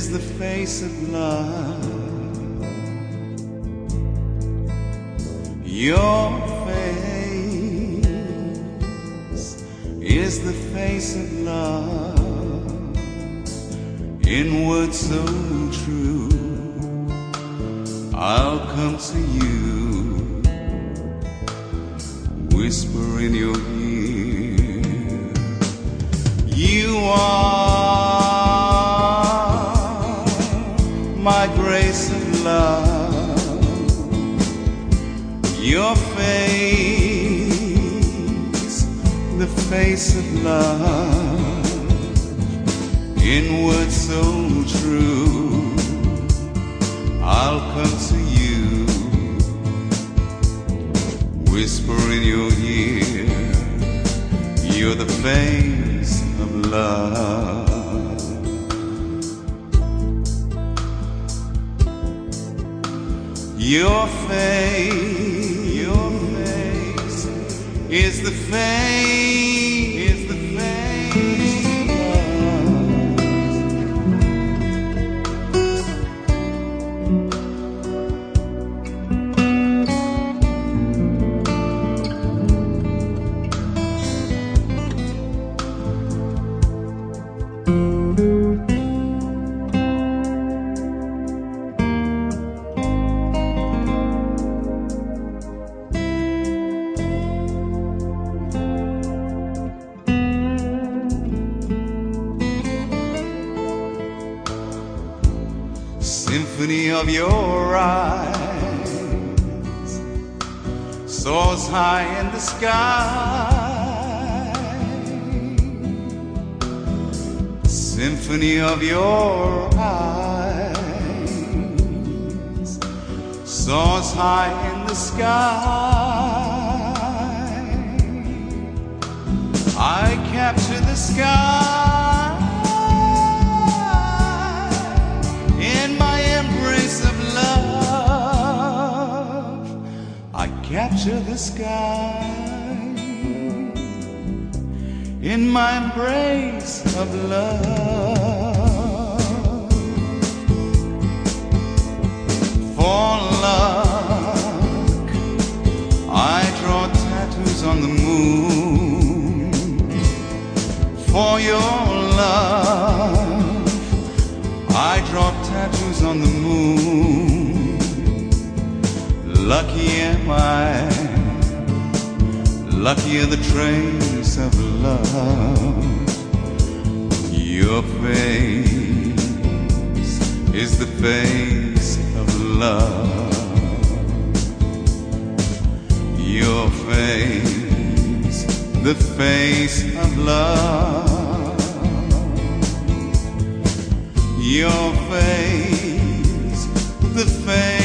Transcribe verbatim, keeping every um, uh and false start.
is the face of love. Your face is the face of love, in words so true. I'll come to you, whisper in your ear. You are my grace of love. Your face, the face of love, in words so true. I'll come to you, whisper in your ear. You're the face of love. Your face, your face is the face, is the face of symphony of your eyes soars high in the sky. Symphony of your eyes soars high in the sky. I capture the sky capture the sky in my embrace of love. For luck, I draw tattoos on the moon. For your love, I draw tattoos on the moon. Lucky am I, lucky are the trains of love. Your face is the face of love. Your face, the face of love. Your face, the face